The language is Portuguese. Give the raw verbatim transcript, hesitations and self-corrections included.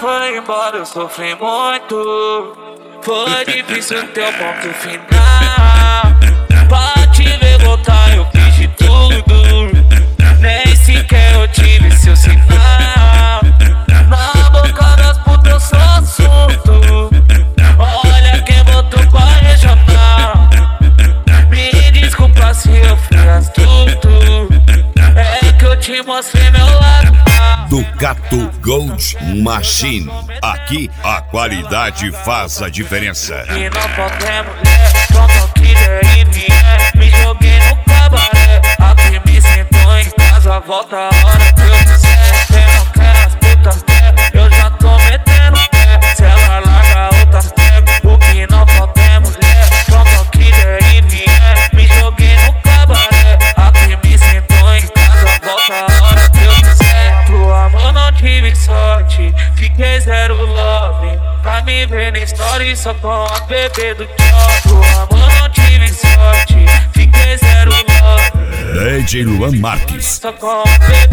foi embora, eu sofri muito. Foi difícil ter o ponto final. Pra te ver voltar eu fiz de tudo. Nem sequer eu tive seu sinal. Na boca das putas eu sou assunto. Olha quem botou pra regional. Me desculpa se eu fui astuto. É que eu te mostrei meu lado. Ducato Gold Machine. Aqui a qualidade faz a diferença. E não qualquer mulher, pronto que der e vier. Me joguei no cabaré, aqui me sentou em casa. Volta a hora que eu quiser. Quem não quer as putas quer, eu já tô metendo pé. Se ela larga outras pego, o que não falta é mulher. Pronto que der e vier. Me joguei no cabaré, aqui me sentou em casa. Volta a hora que eu quiser. Pro amor não tive sorte, fiquei zero love. Pra me ver na story só com a bebê do tchau. Pro amor não tive sorte, fiquei zero love. D J Luan Marques. Só com a bebê